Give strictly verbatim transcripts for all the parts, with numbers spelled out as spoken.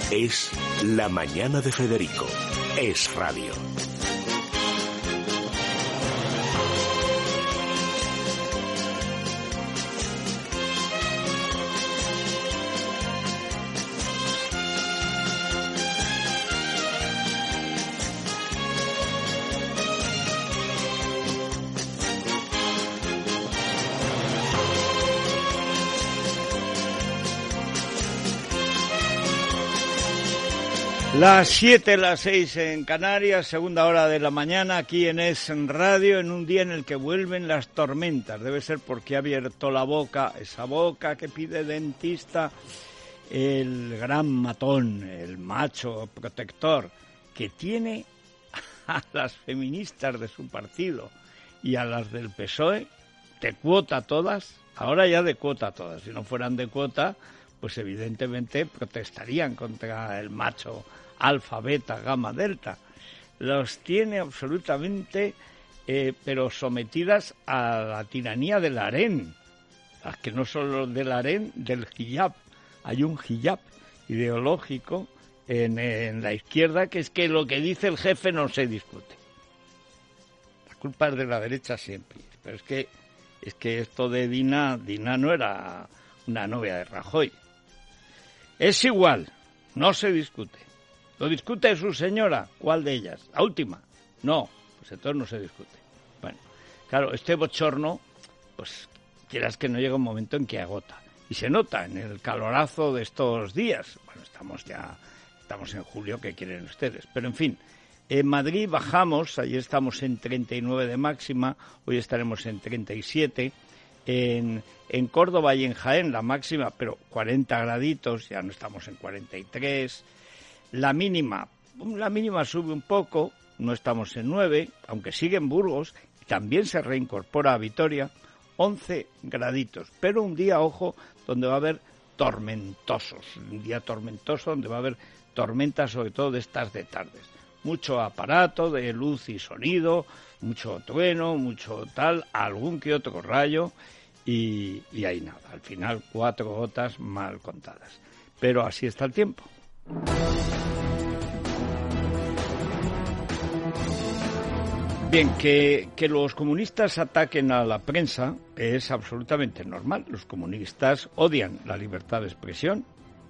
Es La Mañana de Federico. Es radio. Las siete, las seis en Canarias, segunda hora de la mañana, aquí en Es Radio, en un día en el que vuelven las tormentas. Debe ser porque ha abierto la boca, esa boca que pide dentista, el gran matón, el macho protector, que tiene a las feministas de su partido y a las del P S O E de cuota todas, ahora ya de cuota todas. Si no fueran de cuota, pues evidentemente protestarían contra el macho alfa, beta, gamma, delta. Los tiene absolutamente, eh, pero sometidas a la tiranía del harén. Las que no son los del harén, del hijab. Hay un hijab ideológico en, en la izquierda que es que lo que dice el jefe no se discute. La culpa es de la derecha siempre. Pero es que, es que esto de Dina, Dina no era una novia de Rajoy. Es igual, no se discute. ¿Lo discute su señora? ¿Cuál de ellas? ¿La última? No, pues entonces no se discute. Bueno, claro, este bochorno, pues quieras que no llega un momento en que agota. Y se nota en el calorazo de estos días. Bueno, estamos ya, estamos en julio, ¿qué quieren ustedes? Pero en fin, en Madrid bajamos, ayer estamos en treinta y nueve de máxima, hoy estaremos en treinta y siete. En, en Córdoba y en Jaén la máxima, pero cuarenta graditos, ya no estamos en cuarenta y tres. La mínima, la mínima sube un poco, no estamos en nueve, aunque sigue en Burgos, y también se reincorpora a Vitoria, once graditos. Pero un día, ojo, donde va a haber tormentosos, un día tormentoso donde va a haber tormentas, sobre todo de estas de tardes. Mucho aparato de luz y sonido, mucho trueno, mucho tal, algún que otro rayo. Y, y ahí nada, al final cuatro gotas mal contadas. Pero así está el tiempo. Bien, que, que los comunistas ataquen a la prensa es absolutamente normal. Los comunistas odian la libertad de expresión,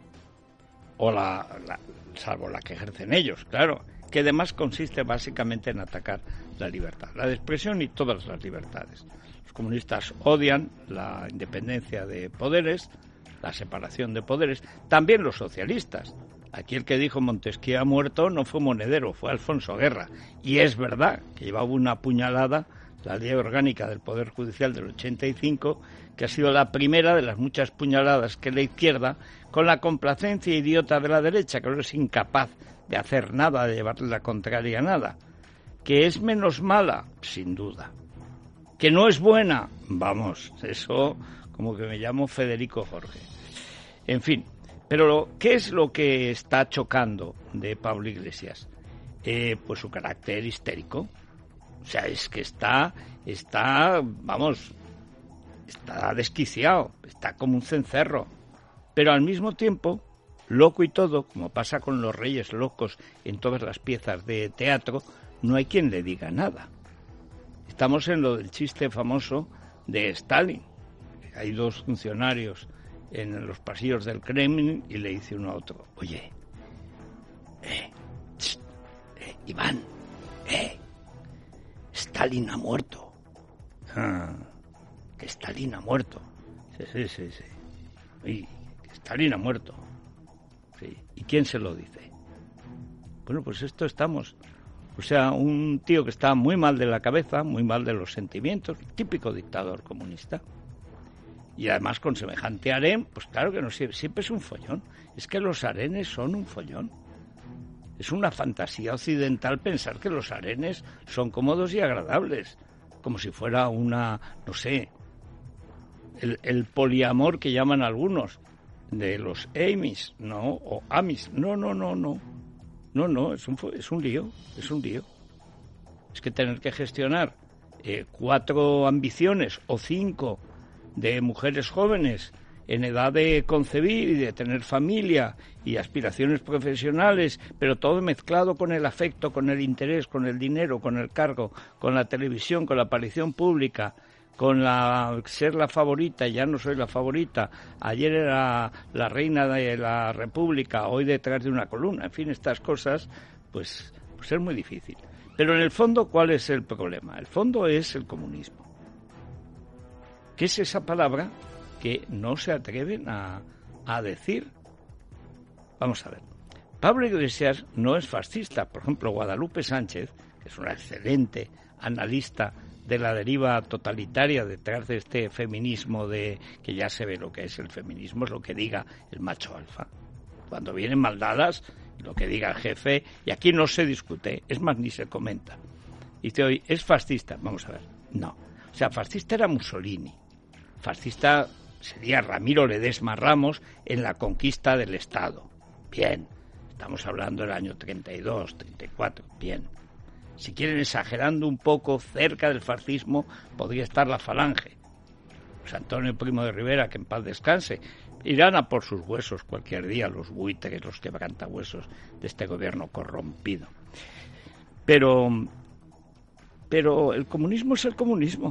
o la, la salvo la que ejercen ellos, claro, que además consiste básicamente en atacar la libertad, la de expresión y todas las libertades. Los comunistas odian la independencia de poderes, la separación de poderes, también los socialistas. Aquí el que dijo Montesquieu ha muerto no fue Monedero, fue Alfonso Guerra. Y es verdad que llevaba una puñalada, la ley orgánica del Poder Judicial del ochenta y cinco, que ha sido la primera de las muchas puñaladas que la izquierda, con la complacencia idiota de la derecha, que ahora es incapaz de hacer nada, de llevarle la contraria a nada. ¿Que es menos mala? Sin duda. ¿Que no es buena? Vamos, eso como que me llamo Federico Jorge. En fin, pero ¿qué es lo que está chocando de Pablo Iglesias? Eh, pues su carácter histérico. O sea, es que está, está, vamos, está desquiciado, está como un cencerro. Pero al mismo tiempo, loco y todo, como pasa con los reyes locos en todas las piezas de teatro, no hay quien le diga nada. Estamos en lo del chiste famoso de Stalin. Hay dos funcionarios en los pasillos del Kremlin y le dice uno a otro: oye, eh, tss, eh, Iván, eh, Stalin ha muerto. Ah, que Stalin ha muerto. Sí, sí, sí, sí. Y que Stalin ha muerto. Sí. ¿Y quién se lo dice? Bueno, pues esto estamos. O sea, un tío que está muy mal de la cabeza, muy mal de los sentimientos, típico dictador comunista. Y además con semejante harén, pues claro que no sirve, siempre es un follón. Es que los harenes son un follón. Es una fantasía occidental pensar que los harenes son cómodos y agradables, como si fuera una, no sé, el, el poliamor que llaman algunos, de los Amis, no, o Amis, no, no, no, no, no, no, es un, es un lío, es un lío. Es que tener que gestionar eh, cuatro ambiciones o cinco de mujeres jóvenes en edad de concebir y de tener familia y aspiraciones profesionales, pero todo mezclado con el afecto, con el interés, con el dinero, con el cargo, con la televisión, con la aparición pública, con la ser la favorita, ya no soy la favorita, ayer era la reina de la República, hoy detrás de una columna, en fin, estas cosas, pues, pues es muy difícil. Pero en el fondo, ¿cuál es el problema? El fondo es el comunismo. ¿Qué es esa palabra que no se atreven a, a decir? Vamos a ver. Pablo Iglesias no es fascista. Por ejemplo, Guadalupe Sánchez, que es una excelente analista de la deriva totalitaria detrás de este feminismo, de que ya se ve lo que es el feminismo, es lo que diga el macho alfa. Cuando vienen mal dadas, lo que diga el jefe, y aquí no se discute, es más, ni se comenta. Dice hoy, ¿es fascista? Vamos a ver, no. O sea, fascista era Mussolini. Fascista sería Ramiro Ledesma Ramos en la conquista del Estado. Bien, estamos hablando del año treinta y dos, treinta y cuatro, bien. Si quieren, exagerando un poco, cerca del fascismo podría estar la Falange. Pues Antonio Primo de Rivera, que en paz descanse, irán a por sus huesos cualquier día, los buitres, los quebrantahuesos de este gobierno corrompido. Pero, pero el comunismo es el comunismo.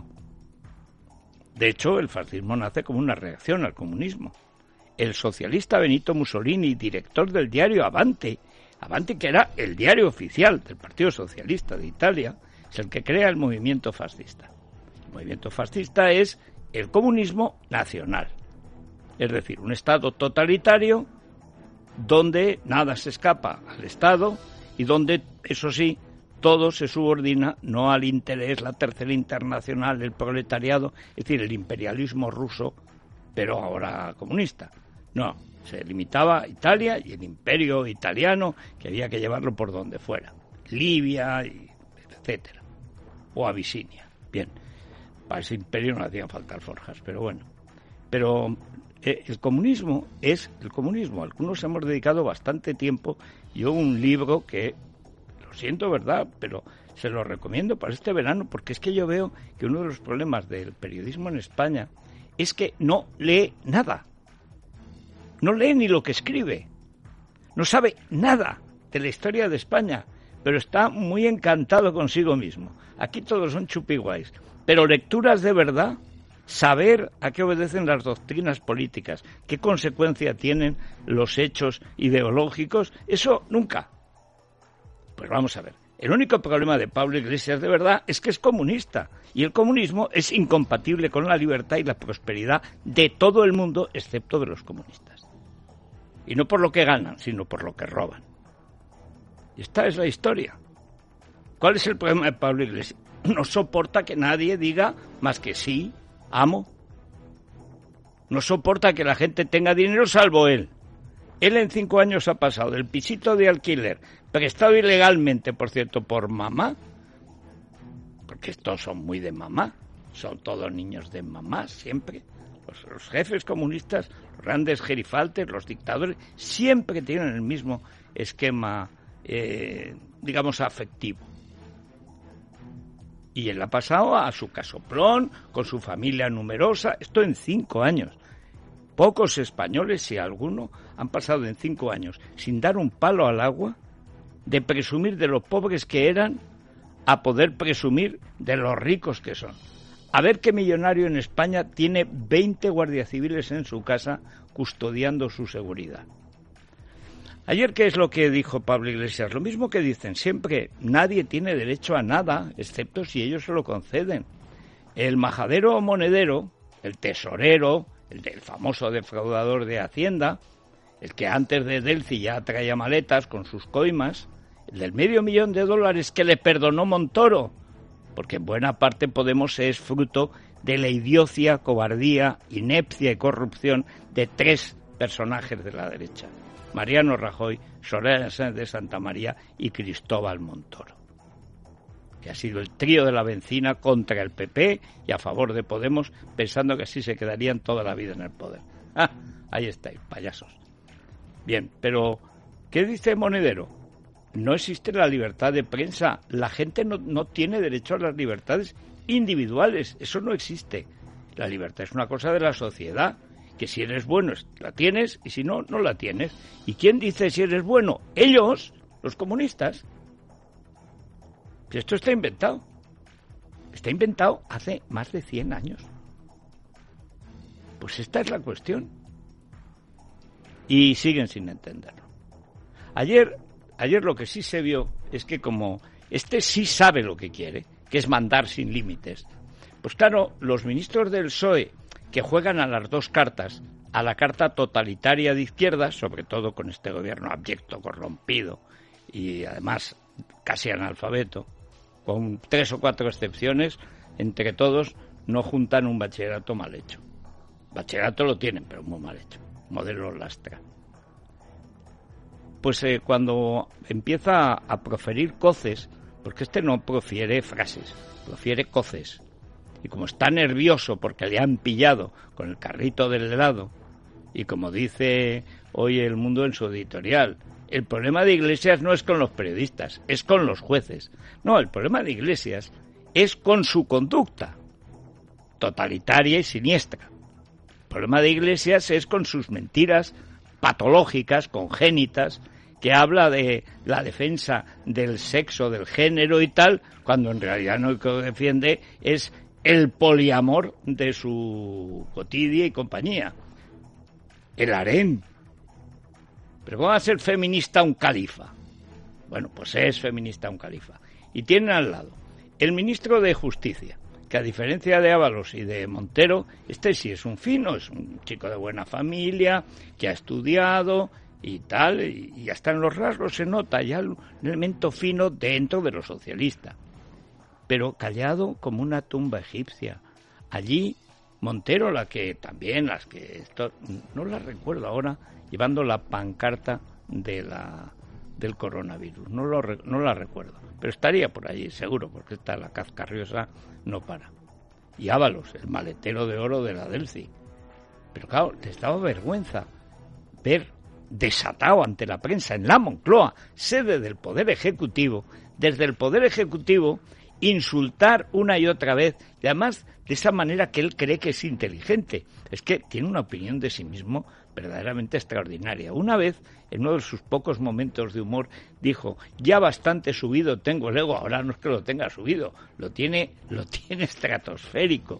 De hecho, el fascismo nace como una reacción al comunismo. El socialista Benito Mussolini, director del diario Avanti, Avanti, que era el diario oficial del Partido Socialista de Italia, es el que crea el movimiento fascista. El movimiento fascista es el comunismo nacional. Es decir, un Estado totalitario donde nada se escapa al Estado y donde, eso sí, todo se subordina no al interés, la tercera internacional, el proletariado, es decir, el imperialismo ruso, pero ahora comunista. No, se limitaba a Italia y el imperio italiano, que había que llevarlo por donde fuera. Libia, y etcétera. O Abisinia. Bien, para ese imperio no hacían falta alforjas, pero bueno. Pero eh, el comunismo es el comunismo. Algunos hemos dedicado bastante tiempo. Yo un libro que, lo siento, ¿verdad?, pero se lo recomiendo para este verano, porque es que yo veo que uno de los problemas del periodismo en España es que no lee nada. No lee ni lo que escribe, no sabe nada de la historia de España, pero está muy encantado consigo mismo. Aquí todos son chupiguays, pero lecturas de verdad, saber a qué obedecen las doctrinas políticas, qué consecuencia tienen los hechos ideológicos, eso nunca. Pues vamos a ver, el único problema de Pablo Iglesias de verdad es que es comunista, y el comunismo es incompatible con la libertad y la prosperidad de todo el mundo, excepto de los comunistas. Y no por lo que ganan, sino por lo que roban. Y esta es la historia. ¿Cuál es el problema de Pablo Iglesias? No soporta que nadie diga más que sí, amo. No soporta que la gente tenga dinero salvo él. Él en cinco años ha pasado del pisito de alquiler, prestado ilegalmente, por cierto, por mamá, porque estos son muy de mamá, son todos niños de mamá siempre. Los, los jefes comunistas, los grandes gerifaltes, los dictadores, siempre tienen el mismo esquema, eh, digamos, afectivo. Y él ha pasado a su casoplón, con su familia numerosa, esto en cinco años. Pocos españoles, si alguno, han pasado en cinco años sin dar un palo al agua, de presumir de lo pobres que eran, a poder presumir de los ricos que son. A ver qué millonario en España tiene veinte guardias civiles en su casa custodiando su seguridad. Ayer, ¿qué es lo que dijo Pablo Iglesias? Lo mismo que dicen siempre, nadie tiene derecho a nada, excepto si ellos se lo conceden. El majadero o monedero, el tesorero, el del famoso defraudador de Hacienda, el que antes de Delci ya traía maletas con sus coimas, el del medio millón de dólares que le perdonó Montoro, porque en buena parte Podemos es fruto de la idiocia, cobardía, inepcia y corrupción de tres personajes de la derecha: Mariano Rajoy, Soraya Sáenz de Santamaría y Cristóbal Montoro, que ha sido el trío de la bencina contra el P P y a favor de Podemos, pensando que así se quedarían toda la vida en el poder. Ah, ahí estáis, payasos. Bien, pero ¿qué dice Monedero? No existe la libertad de prensa. La gente no, no tiene derecho a las libertades individuales. Eso no existe. La libertad es una cosa de la sociedad que si eres bueno la tienes y si no, no la tienes. ¿Y quién dice si eres bueno? Ellos, los comunistas. Esto está inventado. Está inventado hace más de cien años. Pues esta es la cuestión. Y siguen sin entenderlo. Ayer, ayer lo que sí se vio es que como este sí sabe lo que quiere, que es mandar sin límites, pues claro, los ministros del P S O E que juegan a las dos cartas, a la carta totalitaria de izquierdas, sobre todo con este gobierno abyecto, corrompido y además casi analfabeto, con tres o cuatro excepciones, entre todos no juntan un bachillerato mal hecho. Bachillerato lo tienen, pero muy mal hecho. Modelo lastra. Pues eh, cuando empieza a proferir coces, porque este no profiere frases, profiere coces, y como está nervioso porque le han pillado con el carrito del helado, y como dice hoy El Mundo en su editorial, el problema de Iglesias no es con los periodistas, es con los jueces. No, el problema de Iglesias es con su conducta totalitaria y siniestra. El problema de Iglesias es con sus mentiras patológicas, congénitas, que habla de la defensa del sexo, del género y tal, cuando en realidad no lo que defiende es el poliamor de su cotidia y compañía. El harén. Pero ¿cómo va a ser feminista un califa? Bueno, pues es feminista un califa. Y tienen al lado el ministro de Justicia, que a diferencia de Ábalos y de Montero, este sí es un fino, es un chico de buena familia, que ha estudiado y tal, y, y hasta en los rasgos se nota ya un elemento fino dentro de lo socialista. Pero callado como una tumba egipcia. Allí Montero, la que también, las que esto, no la recuerdo ahora, llevando la pancarta de la del coronavirus, no lo no la recuerdo, pero estaría por allí seguro, porque esta la Cazcarriosa no para. Y Ábalos, el maletero de oro de la Delci. Pero claro, les daba vergüenza ver desatado ante la prensa en la Moncloa, sede del Poder Ejecutivo, desde el Poder Ejecutivo insultar una y otra vez, y además de esa manera que él cree que es inteligente. Es que tiene una opinión de sí mismo verdaderamente extraordinaria. Una vez, en uno de sus pocos momentos de humor, dijo: ya bastante subido tengo el ego, ahora no es que lo tenga subido, lo tiene, lo tiene estratosférico.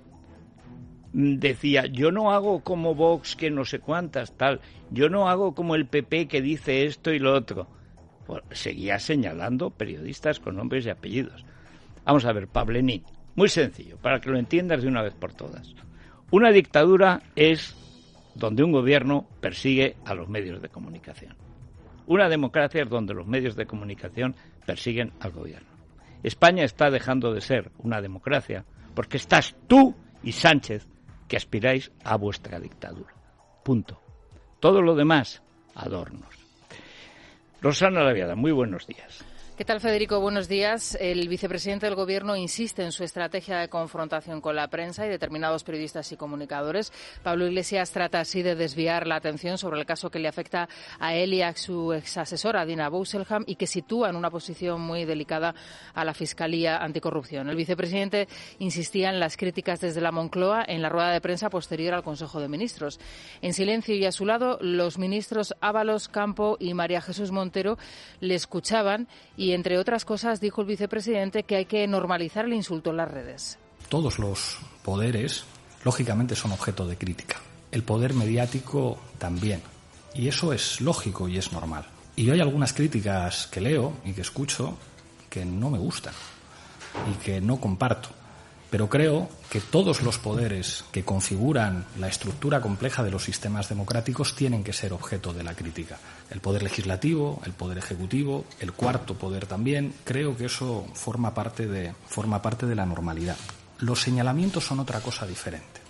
Decía: yo no hago como Vox, que no sé cuántas, tal, yo no hago como el P P que dice esto y lo otro. Bueno, seguía señalando periodistas con nombres y apellidos. Vamos a ver, Pablenín, muy sencillo, para que lo entiendas de una vez por todas. Una dictadura es donde un gobierno persigue a los medios de comunicación. Una democracia es donde los medios de comunicación persiguen al gobierno. España está dejando de ser una democracia porque estás tú y Sánchez que aspiráis a vuestra dictadura. Punto. Todo lo demás, adornos. Rosana Laviada, muy buenos días. ¿Qué tal, Federico? Buenos días. El vicepresidente del Gobierno insiste en su estrategia de confrontación con la prensa y determinados periodistas y comunicadores. Pablo Iglesias trata así de desviar la atención sobre el caso que le afecta a él y a su exasesora, Dina Bousselham, y que sitúa en una posición muy delicada a la Fiscalía Anticorrupción. El vicepresidente insistía en las críticas desde la Moncloa en la rueda de prensa posterior al Consejo de Ministros. En silencio y a su lado, los ministros Ábalos, Campo y María Jesús Montero le escuchaban y, entre otras cosas, dijo el vicepresidente que hay que normalizar el insulto en las redes. Todos los poderes, lógicamente, son objeto de crítica. El poder mediático también. Y eso es lógico y es normal. Y hay algunas críticas que leo y que escucho que no me gustan y que no comparto. Pero creo que todos los poderes que configuran la estructura compleja de los sistemas democráticos tienen que ser objeto de la crítica. El poder legislativo, el poder ejecutivo, el cuarto poder también. Creo que eso forma parte de, forma parte de la normalidad. Los señalamientos son otra cosa diferente.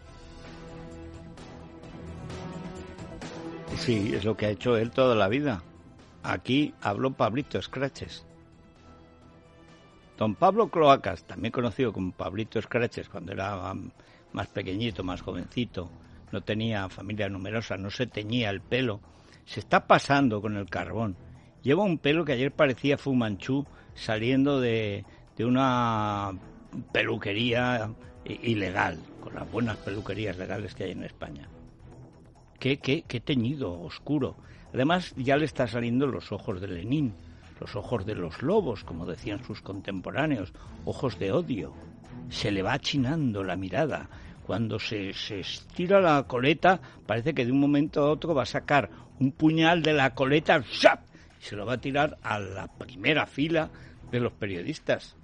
Sí, es lo que ha hecho él toda la vida. Aquí habló Pablito Scratches. Don Pablo Cloacas, también conocido como Pablito Scratches, cuando era más pequeñito, más jovencito, no tenía familia numerosa, no se teñía el pelo, se está pasando con el carbón. Lleva un pelo que ayer parecía Fu Manchú saliendo de, de una peluquería ilegal, con las buenas peluquerías legales que hay en España. Qué, qué, qué teñido, oscuro. Además, ya le está saliendo los ojos de Lenin, los ojos de los lobos, como decían sus contemporáneos, ojos de odio. Se le va achinando la mirada. Cuando se, se estira la coleta, parece que de un momento a otro va a sacar un puñal de la coleta ¡shap! Y se lo va a tirar a la primera fila de los periodistas.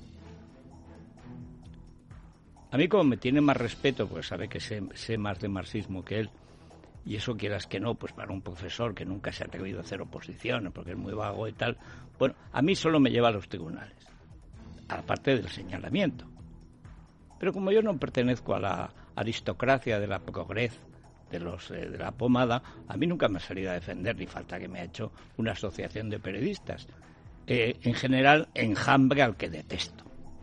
A mí, como me tiene más respeto, pues sabe que sé, sé más de marxismo que él, y eso quieras que no, pues para un profesor que nunca se ha atrevido a hacer oposición, porque es muy vago y tal, bueno, a mí solo me lleva a los tribunales, aparte del señalamiento. Pero como yo no pertenezco a la aristocracia de la progrez, de los eh, de la pomada, a mí nunca me ha salido a defender, ni falta que me ha hecho una asociación de periodistas. Eh, en general, enjambre al que detesto.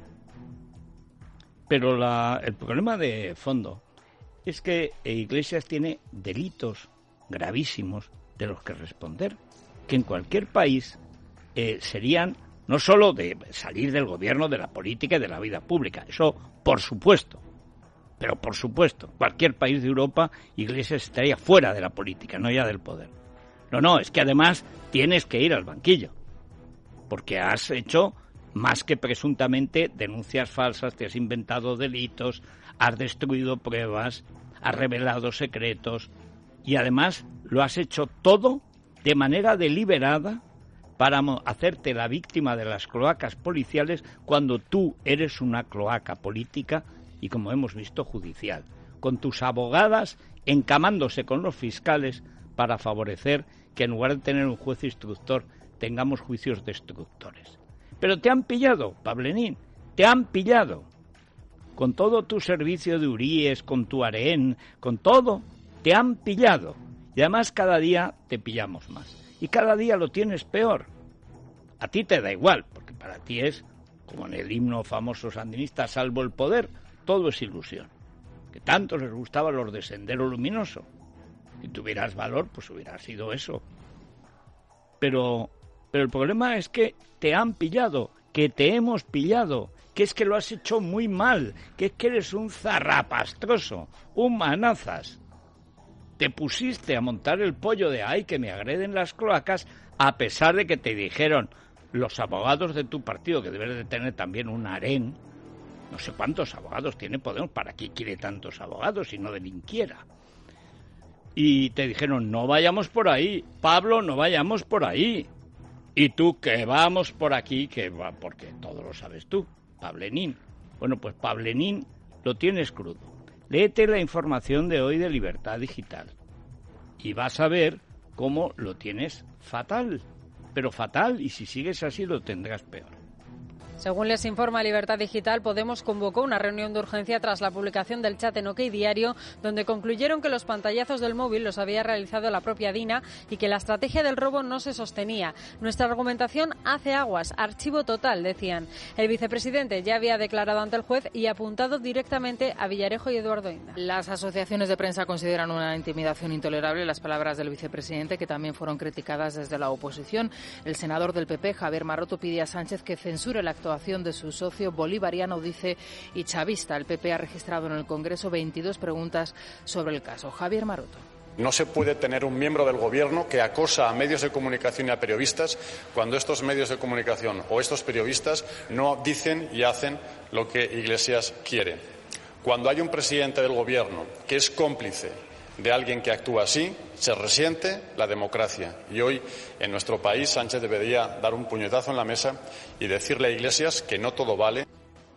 Pero la, el problema de fondo es que Iglesias tiene delitos gravísimos de los que responder, que en cualquier país eh, serían no solo de salir del gobierno, de la política y de la vida pública, eso por supuesto, pero por supuesto, cualquier país de Europa, Iglesias estaría fuera de la política, no ya del poder. No, no, es que además tienes que ir al banquillo, porque has hecho más que presuntamente denuncias falsas, te has inventado delitos, has destruido pruebas, has revelado secretos y además lo has hecho todo de manera deliberada para hacerte la víctima de las cloacas policiales cuando tú eres una cloaca política y, como hemos visto, judicial, con tus abogadas encamándose con los fiscales para favorecer que en lugar de tener un juez instructor tengamos juicios destructores. Pero te han pillado, Pablenín, te han pillado. Con todo tu servicio de Uríes, con tu harén, con todo, te han pillado. Y además cada día te pillamos más. Y cada día lo tienes peor. A ti te da igual, porque para ti es, como en el himno famoso sandinista, salvo el poder, todo es ilusión. Que tanto les gustaba los de Sendero Luminoso. Si tuvieras valor, pues hubiera sido eso. Pero... Pero el problema es que te han pillado, que te hemos pillado, que es que lo has hecho muy mal, que es que eres un zarrapastroso, un manazas. Te pusiste a montar el pollo de ay, que me agreden las cloacas, a pesar de que te dijeron los abogados de tu partido, que debes de tener también un harén. No sé cuántos abogados tiene Podemos, ¿para qué quiere tantos abogados si no delinquiera? Y te dijeron, no vayamos por ahí, Pablo, no vayamos por ahí. Y tú, que vamos por aquí, que va, porque todo lo sabes tú, Pablenín. Bueno, pues Pablenín lo tienes crudo. Léete la información de hoy de Libertad Digital y vas a ver cómo lo tienes fatal, pero fatal, y si sigues así lo tendrás peor. Según les informa Libertad Digital, Podemos convocó una reunión de urgencia tras la publicación del chat en OK Diario, donde concluyeron que los pantallazos del móvil los había realizado la propia Dina y que la estrategia del robo no se sostenía. Nuestra argumentación hace aguas, archivo total, decían. El vicepresidente ya había declarado ante el juez y apuntado directamente a Villarejo y Eduardo Inda. Las asociaciones de prensa consideran una intimidación intolerable las palabras del vicepresidente, que también fueron criticadas desde la oposición. El senador del P P, Javier Maroto, pide a Sánchez que censure la actuación de su socio bolivariano, dice, y chavista. El P P ha registrado en el Congreso veintidós preguntas sobre el caso. Javier Maroto. No se puede tener un miembro del Gobierno que acosa a medios de comunicación y a periodistas cuando estos medios de comunicación o estos periodistas no dicen y hacen lo que Iglesias quiere. Cuando hay un presidente del Gobierno que es cómplice de alguien que actúa así, se resiente la democracia. Y hoy, en nuestro país, Sánchez debería dar un puñetazo en la mesa y decirle a Iglesias que no todo vale.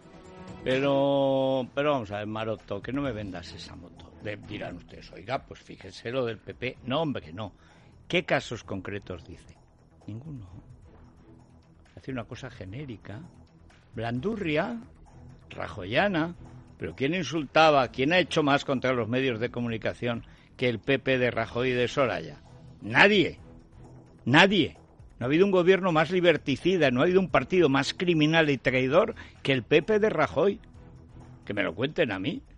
Pero, pero vamos a ver, Maroto, que no me vendas esa moto. De, dirán ustedes, oiga, pues fíjense lo del P P. No, hombre, no. ¿Qué casos concretos dice? Ninguno. Hace una cosa genérica. Blandurria, rajoyana. Pero ¿quién insultaba? ¿Quién ha hecho más contra los medios de comunicación que el P P de Rajoy y de Soraya? Nadie. Nadie. No ha habido un gobierno más liberticida, no ha habido un partido más criminal y traidor que el P P de Rajoy. Que me lo cuenten a mí.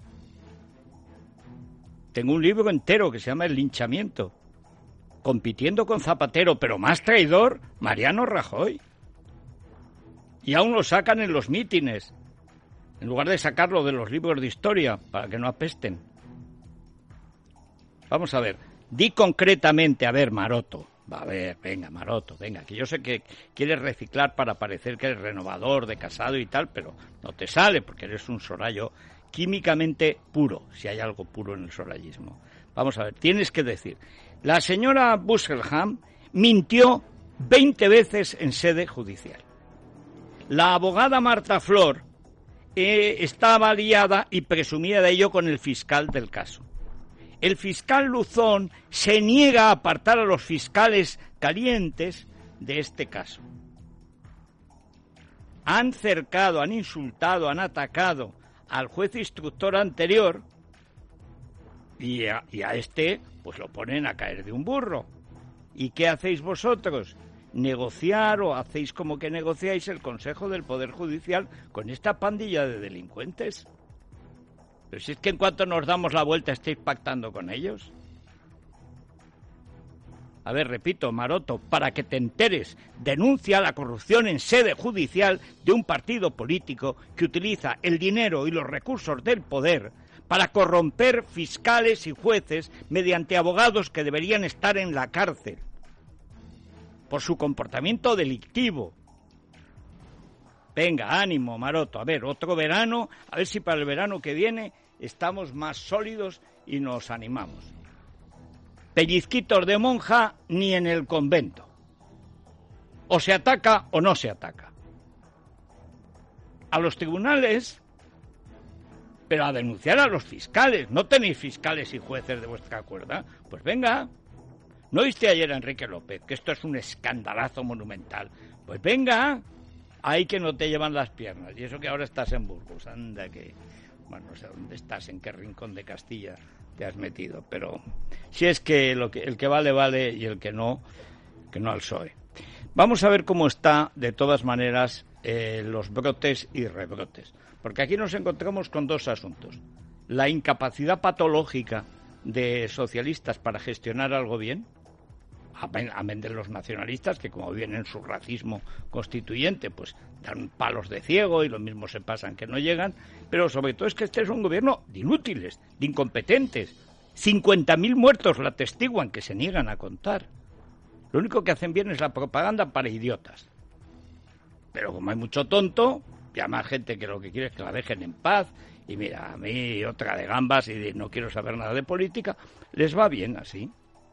Tengo un libro entero que se llama El linchamiento. Compitiendo con Zapatero, pero más traidor, Mariano Rajoy. Y aún lo sacan en los mítines. en lugar de sacarlo de los libros de historia para que no apesten. Vamos a ver, di concretamente, a ver, Maroto, va a ver, venga, Maroto, venga, que yo sé que quieres reciclar para parecer que eres renovador, de Casado y tal, pero no te sale porque eres un sorallo químicamente puro, si hay algo puro en el sorallismo. Vamos a ver, tienes que decir, la señora Busselham mintió veinte veces en sede judicial. La abogada Marta Flor eh, estaba liada y presumía de ello con el fiscal del caso. El fiscal Luzón se niega a apartar a los fiscales calientes de este caso. Han cercado, han insultado, han atacado al juez instructor anterior y a, y a este pues lo ponen a caer de un burro. ¿Y qué hacéis vosotros? ¿Negociar o hacéis como que negociáis el Consejo del Poder Judicial con esta pandilla de delincuentes? Pero si es que en cuanto nos damos la vuelta estáis pactando con ellos. A ver, repito, Maroto, para que te enteres, denuncia la corrupción en sede judicial de un partido político que utiliza el dinero y los recursos del poder para corromper fiscales y jueces mediante abogados que deberían estar en la cárcel por su comportamiento delictivo. Venga, ánimo, Maroto. A ver, otro verano, a ver si para el verano que viene estamos más sólidos y nos animamos. Pellizquitos de monja ni en el convento. O se ataca o no se ataca. A los tribunales, pero a denunciar a los fiscales. ¿No tenéis fiscales y jueces de vuestra cuerda? Pues venga. ¿No viste ayer a Enrique López que esto es un escandalazo monumental? Pues venga. Ahí que no te llevan las piernas. Y eso que ahora estás en Burgos. Anda que... Bueno, no sé dónde estás, en qué rincón de Castilla te has metido. Pero si es que, lo que el que vale, vale, y el que no, que no al P S O E. Vamos a ver cómo está, de todas maneras, eh, los brotes y rebrotes. Porque aquí nos encontramos con dos asuntos. La incapacidad patológica de socialistas para gestionar algo bien, amén de los nacionalistas, que como vienen en su racismo constituyente, pues dan palos de ciego y lo mismo se pasan que no llegan, pero sobre todo es que este es un gobierno de inútiles, de incompetentes. cincuenta mil muertos la atestiguan, que se niegan a contar. Lo único que hacen bien es la propaganda para idiotas. Pero como hay mucho tonto, llama a gente que lo que quiere es que la dejen en paz, y mira, a mí otra de gambas y de no quiero saber nada de política, les va bien así.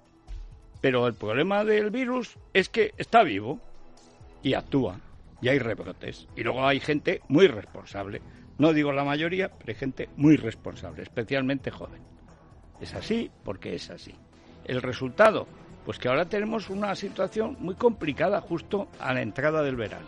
Pero el problema del virus es que está vivo y actúa, y hay rebrotes. Y luego hay gente muy responsable. No digo la mayoría, pero hay gente muy responsable, especialmente joven. Es así porque es así. El resultado, pues que ahora tenemos una situación muy complicada justo a la entrada del verano.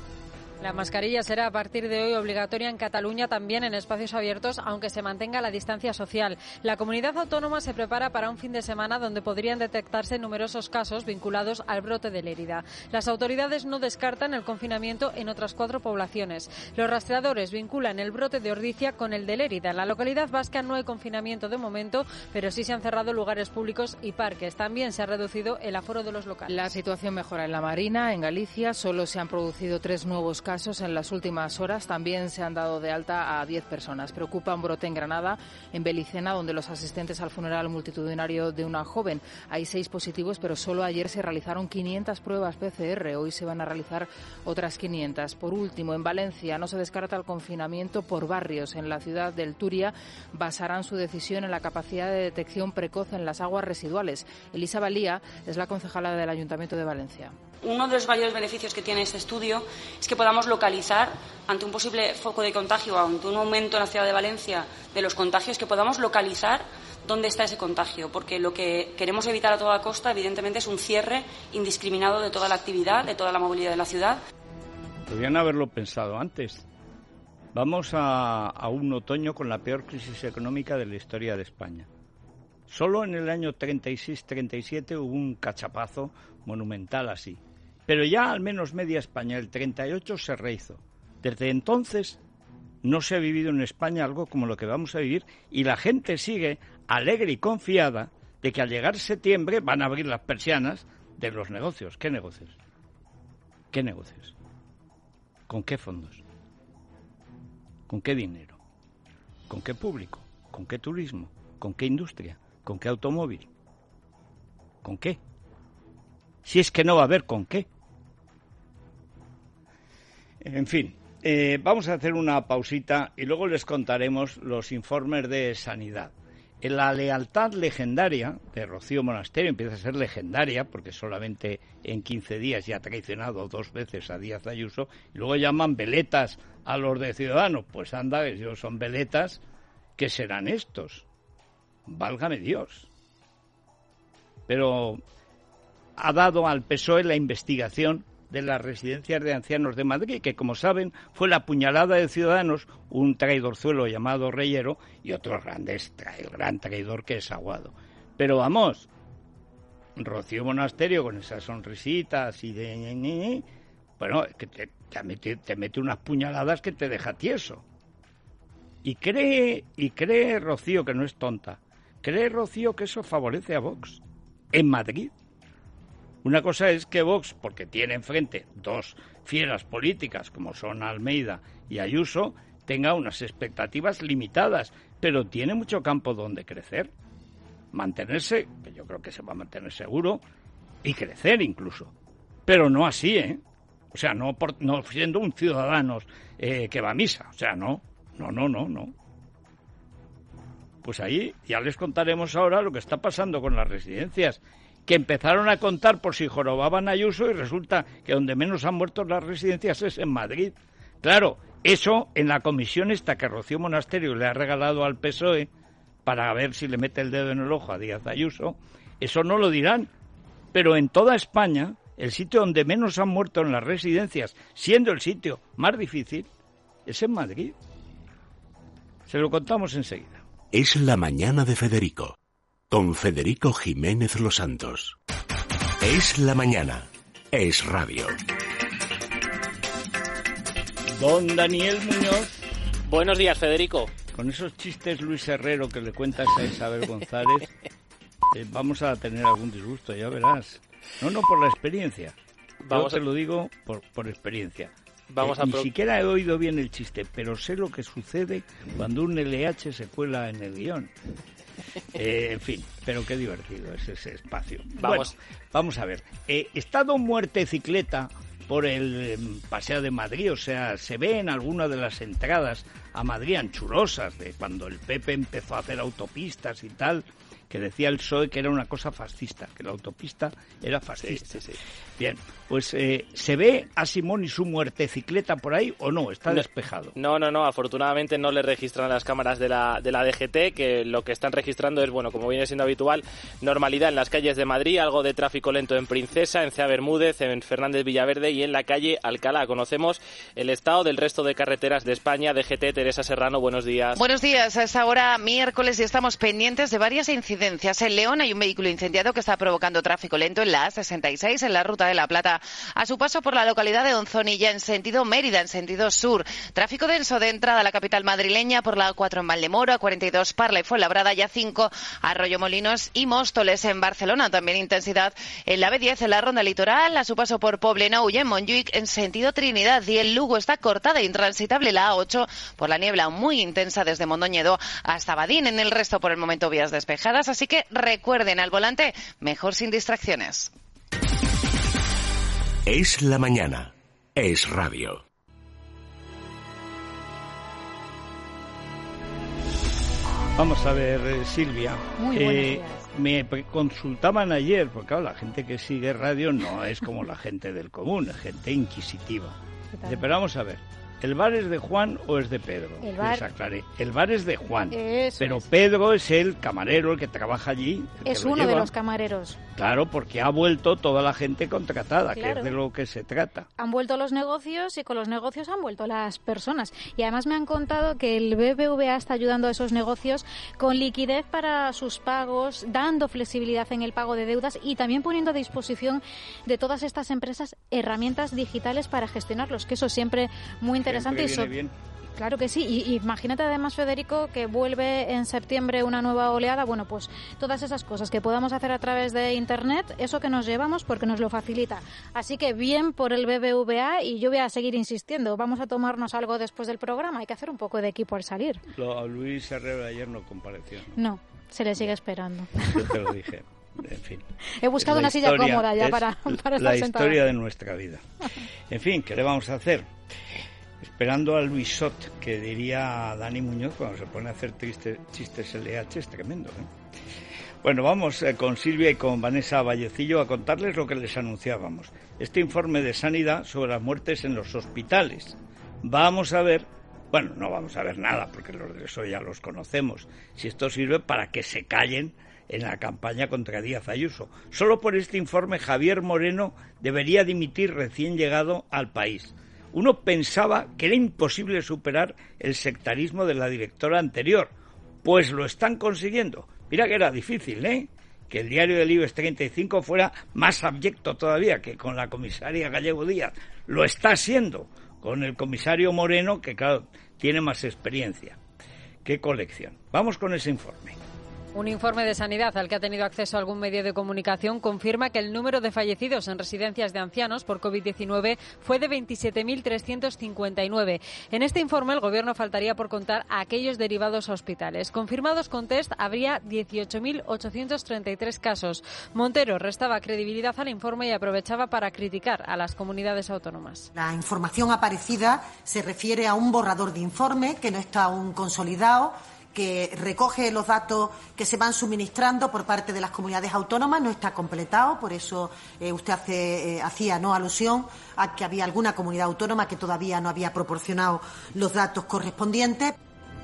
La mascarilla será a partir de hoy obligatoria en Cataluña, también en espacios abiertos, aunque se mantenga la distancia social. La comunidad autónoma se prepara para un fin de semana donde podrían detectarse numerosos casos vinculados al brote de Lérida. Las autoridades no descartan el confinamiento en otras cuatro poblaciones. Los rastreadores vinculan el brote de Ordizia con el de Lérida. En la localidad vasca no hay confinamiento de momento, pero sí se han cerrado lugares públicos y parques. También se ha reducido el aforo de los locales. La situación mejora en la Marina, en Galicia. Solo se han producido tres nuevos casos en las últimas horas. También se han dado de alta a diez personas. Preocupa un brote en Granada, en Belicena, donde los asistentes al funeral multitudinario de una joven. Hay seis positivos, pero solo ayer se realizaron quinientas pruebas P C R. Hoy se van a realizar otras quinientas. Por último, en Valencia no se descarta el confinamiento por barrios. En la ciudad del Turia basarán su decisión en la capacidad de detección precoz en las aguas residuales. Elisa Valía es la concejala del Ayuntamiento de Valencia. Uno de los mayores beneficios que tiene este estudio es que podamos localizar, ante un posible foco de contagio o ante un aumento en la ciudad de Valencia de los contagios, que podamos localizar dónde está ese contagio, porque lo que queremos evitar a toda costa, evidentemente, es un cierre indiscriminado de toda la actividad, de toda la movilidad de la ciudad. Podrían haberlo pensado antes. Vamos a, a un otoño con la peor crisis económica de la historia de España. Solo en el año treinta y seis treinta y siete hubo un cachapazo monumental así. Pero ya al menos media España, el treinta y ocho, se rehizo. Desde entonces no se ha vivido en España algo como lo que vamos a vivir, y la gente sigue alegre y confiada de que al llegar septiembre van a abrir las persianas de los negocios. ¿Qué negocios? ¿Qué negocios? ¿Con qué fondos? ¿Con qué dinero? ¿Con qué público? ¿Con qué turismo? ¿Con qué industria? ¿Con qué automóvil? ¿Con qué? Si es que no va a haber con qué. En fin, eh, vamos a hacer una pausita y luego les contaremos los informes de sanidad. En la lealtad legendaria de Rocío Monasterio, empieza a ser legendaria porque solamente en quince días ya ha traicionado dos veces a Díaz Ayuso, y luego llaman veletas a los de Ciudadanos. Pues anda, ellos son veletas, ¿qué serán estos? Válgame Dios. Pero ha dado al P S O E la investigación de las residencias de ancianos de Madrid, que como saben fue la puñalada de Ciudadanos, un traidorzuelo llamado Reyero y otros grandes, el gran traidor que es Aguado. Pero vamos, Rocío Monasterio con esas sonrisitas y de... bueno, que te, te, mete, te mete unas puñaladas que te deja tieso. Y cree, y cree Rocío, que no es tonta, cree Rocío que eso favorece a Vox en Madrid. Una cosa es que Vox, porque tiene enfrente dos fieras políticas como son Almeida y Ayuso, tenga unas expectativas limitadas, pero tiene mucho campo donde crecer, mantenerse, que yo creo que se va a mantener seguro, y crecer incluso. Pero no así, ¿eh? O sea, no, por, no siendo un ciudadano eh, que va a misa, o sea, no, no, no, no, no. Pues ahí ya les contaremos ahora lo que está pasando con las residencias, que empezaron a contar por si jorobaban a Ayuso y resulta que donde menos han muerto las residencias es en Madrid. Claro, eso en la comisión esta que Rocío Monasterio le ha regalado al P S O E para ver si le mete el dedo en el ojo a Díaz Ayuso, eso no lo dirán. Pero en toda España, el sitio donde menos han muerto en las residencias, siendo el sitio más difícil, es en Madrid. Se lo contamos enseguida. Es la mañana de Federico, con Federico Jiménez Los Santos. Es la mañana, es radio. Don Daniel Muñoz. Buenos días, Federico. Con esos chistes Luis Herrero que le cuentas a Isabel González, eh, vamos a tener algún disgusto, ya verás. No, no, por la experiencia. Vamos Yo te a... lo digo por, por experiencia. Vamos eh, a ni pro... siquiera he oído bien el chiste, pero sé lo que sucede cuando un L H se cuela en el guión. Eh, en fin, pero qué divertido es ese espacio. Vamos, bueno, vamos a ver. Eh, estado muertecicleta por el eh, Paseo de Madrid, o sea, se ve en alguna de las entradas a Madrid anchurosas de cuando el P P empezó a hacer autopistas y tal, que decía el P S O E que era una cosa fascista, que la autopista era fascista. Sí, sí, sí. Bien, pues eh, ¿se ve a Simón y su muertecicleta por ahí o no? ¿Está no, despejado? No, no, no, afortunadamente no le registran las cámaras de la, de la D G T, que lo que están registrando es, bueno, como viene siendo habitual, normalidad en las calles de Madrid, algo de tráfico lento en Princesa, en Cea Bermúdez, en Fernández Villaverde y en la calle Alcalá. Conocemos el estado del resto de carreteras de España. D G T, Teresa Serrano, buenos días. Buenos días, a esta hora miércoles y estamos pendientes de varias incidencias. En León hay un vehículo incendiado que está provocando tráfico lento en la A sesenta y seis, en la Ruta de la Plata, a su paso por la localidad de Onzonilla en sentido Mérida, en sentido sur. Tráfico denso de entrada a la capital madrileña por la A cuatro en Valdemoro, A cuarenta y dos Parla y Fuenlabrada, y A cinco Arroyomolinos y Móstoles en Barcelona. También intensidad en la B diez en la Ronda Litoral, a su paso por Poblenou y en Montjuic en sentido Trinidad. Y en Lugo está cortada e intransitable la A ocho por la niebla muy intensa desde Mondoñedo hasta Badín. En el resto por el momento vías despejadas, así que recuerden, al volante mejor sin distracciones. Es la mañana, es radio. Vamos a ver, eh, Silvia. Muy buenos eh, días. Me consultaban ayer, porque claro, la gente que sigue radio no es como la gente del común, es gente inquisitiva. Dice, pero vamos a ver, ¿el bar es de Juan o es de Pedro? El bar... Les aclaré. El bar es de Juan, Eso pero es. Pedro es el camarero, el que trabaja allí. El es que lo uno lleva. de los camareros. Claro, porque ha vuelto toda la gente contratada, Claro. que es de lo que se trata. Han vuelto los negocios y con los negocios han vuelto las personas. Y además me han contado que el B B V A está ayudando a esos negocios con liquidez para sus pagos, dando flexibilidad en el pago de deudas y también poniendo a disposición de todas estas empresas herramientas digitales para gestionarlos, que eso siempre muy interesante. Siempre y so- viene bien. Claro que sí, y, y imagínate además, Federico, que vuelve en septiembre una nueva oleada. Bueno, pues todas esas cosas que podamos hacer a través de Internet, eso que nos llevamos porque nos lo facilita. Así que bien por el B B V A, y yo voy a seguir insistiendo, vamos a tomarnos algo después del programa, hay que hacer un poco de equipo al salir. Lo, Luis Herrera ayer no compareció, ¿no? No, se le sigue esperando. Yo te lo dije. En fin. He buscado una silla cómoda ya para, para estar la sentada. historia de nuestra vida. En fin, ¿qué le vamos a hacer? Esperando a Luisot, que diría Dani Muñoz cuando se pone a hacer triste, chistes L H, es tremendo, ¿eh? Bueno, vamos eh, con Silvia y con Vanessa Vallecillo a contarles lo que les anunciábamos. Este informe de sanidad sobre las muertes en los hospitales. Vamos a ver, bueno, no vamos a ver nada, porque los de eso ya los conocemos, si esto sirve para que se callen en la campaña contra Díaz Ayuso. Solo por este informe Javier Moreno debería dimitir recién llegado al país. Uno pensaba que era imposible superar el sectarismo de la directora anterior. Pues lo están consiguiendo. Mira que era difícil, ¿eh? Que el diario del IBEX treinta y cinco fuera más abyecto todavía que con la comisaria Gallego Díaz. Lo está haciendo con el comisario Moreno, que claro, tiene más experiencia. ¡Qué colección! Vamos con ese informe. Un informe de sanidad al que ha tenido acceso algún medio de comunicación confirma que el número de fallecidos en residencias de ancianos por covid diecinueve fue de veintisiete mil trescientos cincuenta y nueve. En este informe el Gobierno faltaría por contar a aquellos derivados a hospitales. Confirmados con test habría dieciocho mil ochocientos treinta y tres casos. Montero restaba credibilidad al informe y aprovechaba para criticar a las comunidades autónomas. La información aparecida se refiere a un borrador de informe que no está aún consolidado, que recoge los datos que se van suministrando por parte de las comunidades autónomas, no está completado, por eso eh, usted hace, eh, hacía no alusión a que había alguna comunidad autónoma que todavía no había proporcionado los datos correspondientes.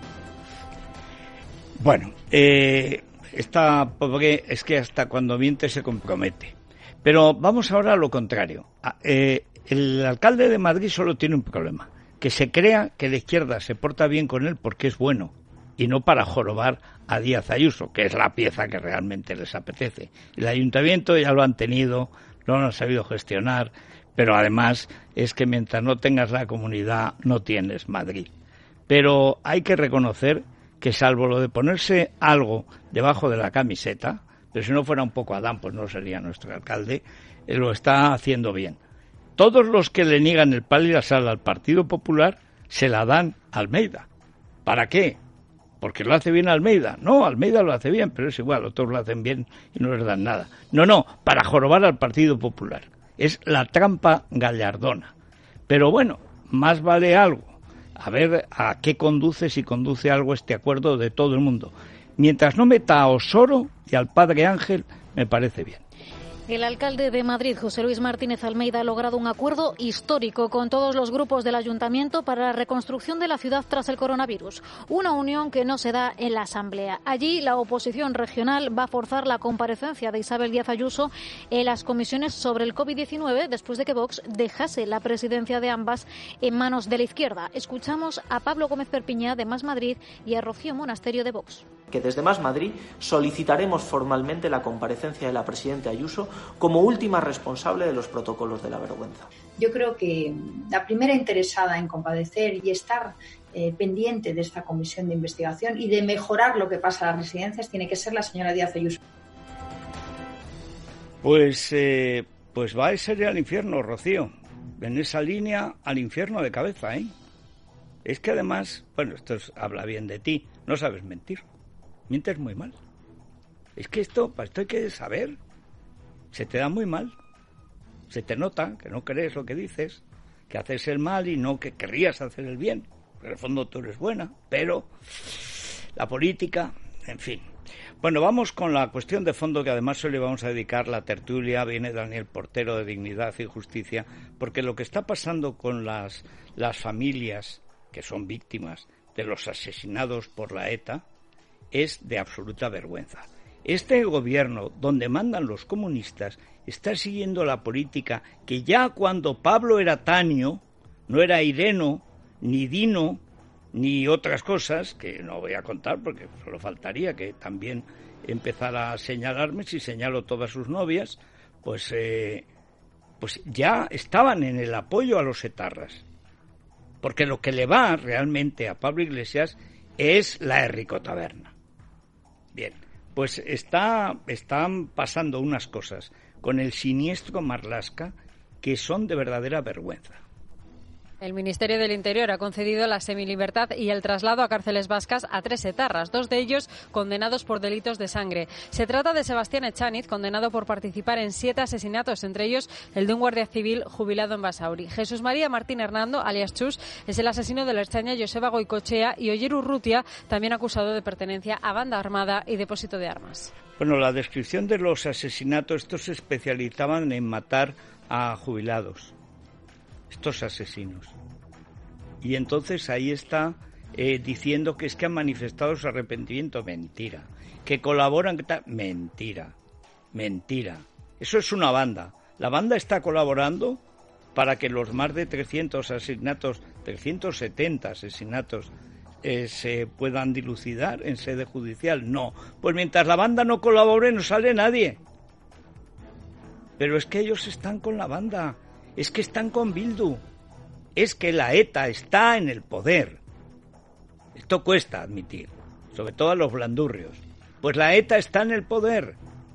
Bueno, eh, esta pobre es que hasta cuando miente se compromete. Pero vamos ahora a lo contrario. Eh, el alcalde de Madrid solo tiene un problema, que se crea que la izquierda se porta bien con él porque es bueno, y no para jorobar a Díaz Ayuso, que es la pieza que realmente les apetece. El ayuntamiento ya lo han tenido, no lo han sabido gestionar, pero además es que mientras no tengas la comunidad, no tienes Madrid. Pero hay que reconocer que salvo lo de ponerse algo debajo de la camiseta, pero si no fuera un poco Adán, pues no sería nuestro alcalde, él lo está haciendo bien. Todos los que le niegan el pan y la sal al Partido Popular se la dan a Almeida. ¿Para qué? Porque lo hace bien Almeida. No, Almeida lo hace bien, pero es igual, otros lo hacen bien y no les dan nada. No, no, para jorobar al Partido Popular. Es la trampa gallardona. Pero bueno, más vale algo. A ver a qué conduce, si conduce algo este acuerdo de todo el mundo. Mientras no meta a Osoro y al Padre Ángel, me parece bien. El alcalde de Madrid, José Luis Martínez Almeida, ha logrado un acuerdo histórico con todos los grupos del ayuntamiento para la reconstrucción de la ciudad tras el coronavirus. Una unión que no se da en la Asamblea. Allí la oposición regional va a forzar la comparecencia de Isabel Díaz Ayuso en las comisiones sobre el covid diecinueve después de que Vox dejase la presidencia de ambas en manos de la izquierda. Escuchamos a Pablo Gómez Perpiñá de Más Madrid y a Rocío Monasterio de Vox. Que desde Más Madrid solicitaremos formalmente la comparecencia de la presidenta Ayuso como última responsable de los protocolos de la vergüenza. Yo creo que la primera interesada en compadecer y estar eh, pendiente de esta comisión de investigación y de mejorar lo que pasa a las residencias tiene que ser la señora Díaz Ayuso. Pues, eh, pues va a ser al infierno, Rocío. En esa línea, al infierno de cabeza, ¿eh? Es que además, bueno, esto es, habla bien de ti, no sabes mentir. Mientes muy mal. Es que esto, para esto hay que saber. Se te da muy mal. Se te nota que no crees lo que dices, que haces el mal y no que querrías hacer el bien. En el fondo tú eres buena, pero la política, en fin. Bueno, vamos con la cuestión de fondo que además hoy le vamos a dedicar la tertulia. Viene Daniel Portero de Dignidad y Justicia, porque lo que está pasando con las, las familias que son víctimas de los asesinados por la ETA es de absoluta vergüenza. Este gobierno, donde mandan los comunistas, está siguiendo la política que ya cuando Pablo era Tanio, no era Ireno, ni Dino, ni otras cosas, que no voy a contar porque solo faltaría que también empezara a señalarme si señalo todas sus novias, pues, eh, pues ya estaban en el apoyo a los etarras. Porque lo que le va realmente a Pablo Iglesias es la Errico-taberna. Bien, pues está, están pasando unas cosas con el siniestro Marlaska que son de verdadera vergüenza. El Ministerio del Interior ha concedido la semilibertad y el traslado a cárceles vascas a tres etarras, dos de ellos condenados por delitos de sangre. Se trata de Sebastián Echaniz, condenado por participar en siete asesinatos, entre ellos el de un guardia civil jubilado en Basauri. Jesús María Martín Hernando, alias Chus, es el asesino de la ertzaina Joseba Goicoechea, y Oyer Urrutia, también acusado de pertenencia a banda armada y depósito de armas. Bueno, la descripción de los asesinatos, estos se especializaban en matar a jubilados, estos asesinos. Y entonces ahí está eh, diciendo que es que han manifestado su arrepentimiento. Mentira. Que colaboran, que ta... mentira. Mentira. Eso es una banda. La banda está colaborando para que los más de trescientos asesinatos, trescientos setenta asesinatos, eh, se puedan dilucidar en sede judicial. No. Pues mientras la banda no colabore no sale nadie. Pero es que ellos están con la banda. Es que están con Bildu. Es que la ETA está en el poder. Esto cuesta admitir, sobre todo a los blandurrios. Pues la ETA está en el poder.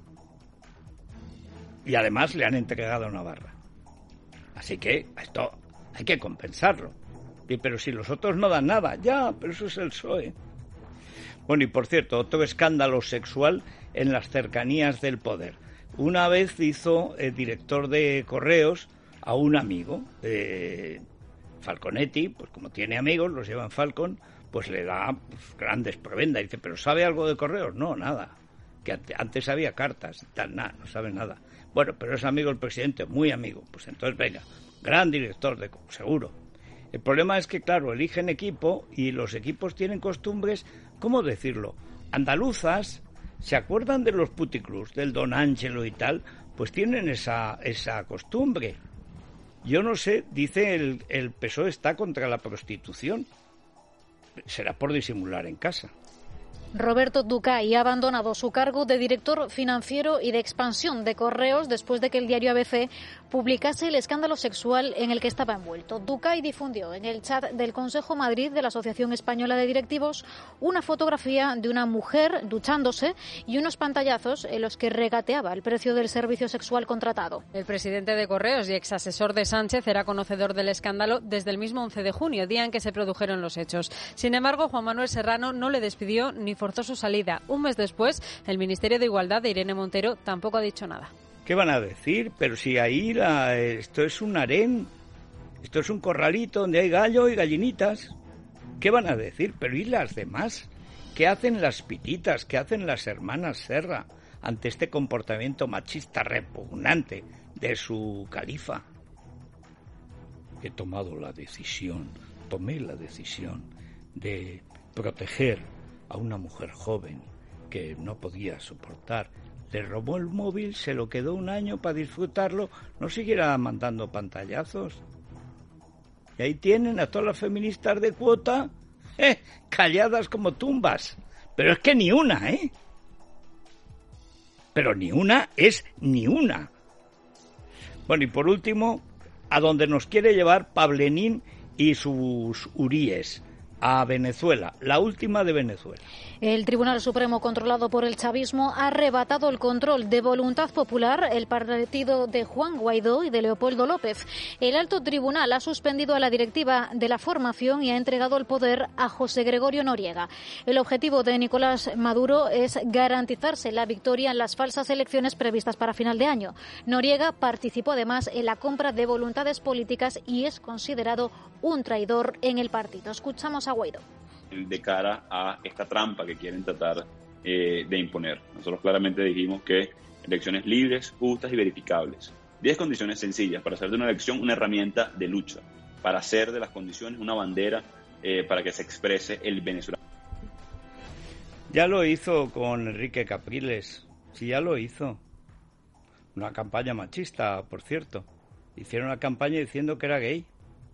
Y además le han entregado a Navarra. Así que esto hay que compensarlo. Y, pero si los otros no dan nada, ya, pero eso es el P S O E. Bueno, y por cierto, otro escándalo sexual en las cercanías del poder. Una vez hizo el director de Correos a un amigo, eh, Falconetti, pues como tiene amigos, los lleva en Falcon, pues le da pues, grandes prebendas. Dice, ¿pero sabe algo de Correos? No, nada. Que antes había cartas y tal, nada, no sabe nada. Bueno, pero es amigo del presidente, muy amigo. Pues entonces, venga, gran director de seguro. El problema es que, claro, eligen equipo y los equipos tienen costumbres, ¿cómo decirlo? Andaluzas. ¿Se acuerdan de los puticlubs, del Don Ángelo y tal? Pues tienen esa, esa costumbre. Yo no sé, dice el, el P S O E está contra la prostitución. Será por disimular en casa. Roberto Ducay ha abandonado su cargo de director financiero y de expansión de Correos después de que el diario A B C publicase el escándalo sexual en el que estaba envuelto. Ducay difundió en el chat del Consejo Madrid de la Asociación Española de Directivos una fotografía de una mujer duchándose y unos pantallazos en los que regateaba el precio del servicio sexual contratado. El presidente de Correos y exasesor de Sánchez era conocedor del escándalo desde el mismo once de junio, día en que se produjeron los hechos. Sin embargo, Juan Manuel Serrano no le despidió ni forzó su salida. Un mes después, el Ministerio de Igualdad de Irene Montero tampoco ha dicho nada. ¿Qué van a decir? Pero si ahí la, esto es un harén, esto es un corralito donde hay gallo y gallinitas. ¿Qué van a decir? Pero ¿y las demás? ¿Qué hacen las pititas? ¿Qué hacen las hermanas Serra ante este comportamiento machista repugnante de su califa? He tomado la decisión, tomé la decisión de proteger a una mujer joven que no podía soportar. Le robó el móvil, se lo quedó un año para disfrutarlo, no siguiera mandando pantallazos. Y ahí tienen a todas las feministas de cuota, eh, calladas como tumbas. Pero es que ni una, ¿eh? Pero ni una es ni una. Bueno, y por último, a donde nos quiere llevar Pablenín y sus uríes, a Venezuela, la última de Venezuela. El Tribunal Supremo, controlado por el chavismo, ha arrebatado el control de Voluntad Popular, el partido de Juan Guaidó y de Leopoldo López. El alto tribunal ha suspendido a la directiva de la formación y ha entregado el poder a José Gregorio Noriega. El objetivo de Nicolás Maduro es garantizarse la victoria en las falsas elecciones previstas para final de año. Noriega participó además en la compra de voluntades políticas y es considerado un traidor en el partido. Escuchamos a Guaidó. De cara a esta trampa que quieren tratar eh, de imponer. Nosotros claramente dijimos que elecciones libres, justas y verificables. Diez condiciones sencillas para hacer de una elección una herramienta de lucha, para hacer de las condiciones una bandera eh, para que se exprese el venezolano. Ya lo hizo con Enrique Capriles, sí, ya lo hizo. Una campaña machista, por cierto. Hicieron una campaña diciendo que era gay.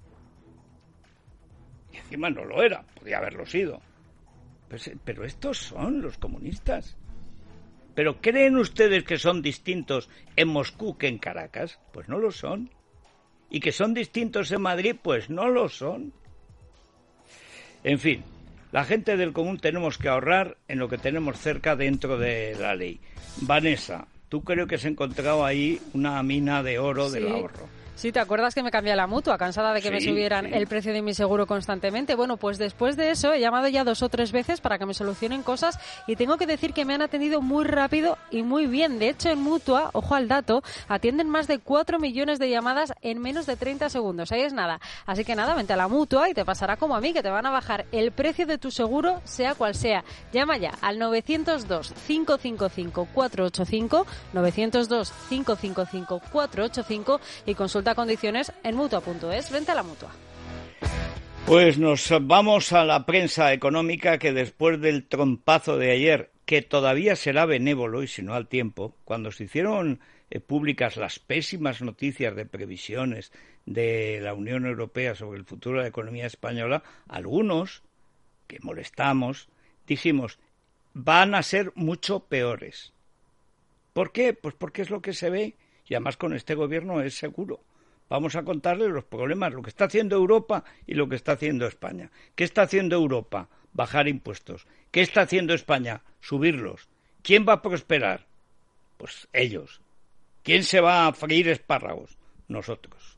Y encima no lo era, podía haberlo sido. Pero, pero estos son los comunistas. ¿Pero creen ustedes que son distintos en Moscú que en Caracas? Pues no lo son. ¿Y que son distintos en Madrid? Pues no lo son. En fin, la gente del común tenemos que ahorrar en lo que tenemos cerca dentro de la ley. Vanessa, tú creo que has encontrado ahí una mina de oro Sí. del ahorro. Sí, ¿te acuerdas que me cambié a la Mutua, cansada de que Sí, me subieran sí. el precio de mi seguro constantemente? Bueno, pues después de eso he llamado ya dos o tres veces para que me solucionen cosas y tengo que decir que me han atendido muy rápido y muy bien. De hecho, en Mutua, ojo al dato, atienden más de cuatro millones de llamadas en menos de treinta segundos. Ahí es nada. Así que nada, vente a la Mutua y te pasará como a mí, que te van a bajar el precio de tu seguro, sea cual sea. Llama ya al novecientos dos, cinco cinco cinco, cuatro ocho cinco, novecientos dos, cinco cinco cinco, cuatro ocho cinco y consulta condiciones en mutua punto es. Vente a la Mutua. Pues nos vamos a la prensa económica, que después del trompazo de ayer, que todavía será benévolo y si no al tiempo, cuando se hicieron eh, públicas las pésimas noticias de previsiones de la Unión Europea sobre el futuro de la economía española, algunos que molestamos dijimos van a ser mucho peores. ¿Por qué? Pues porque es lo que se ve y además con este gobierno es seguro. Vamos a contarles los problemas, lo que está haciendo Europa y lo que está haciendo España. ¿Qué está haciendo Europa? Bajar impuestos. ¿Qué está haciendo España? Subirlos. ¿Quién va a prosperar? Pues ellos. ¿Quién se va a freír espárragos? Nosotros.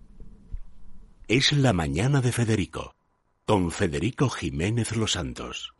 Es la mañana de Federico, con Federico Jiménez Los Santos.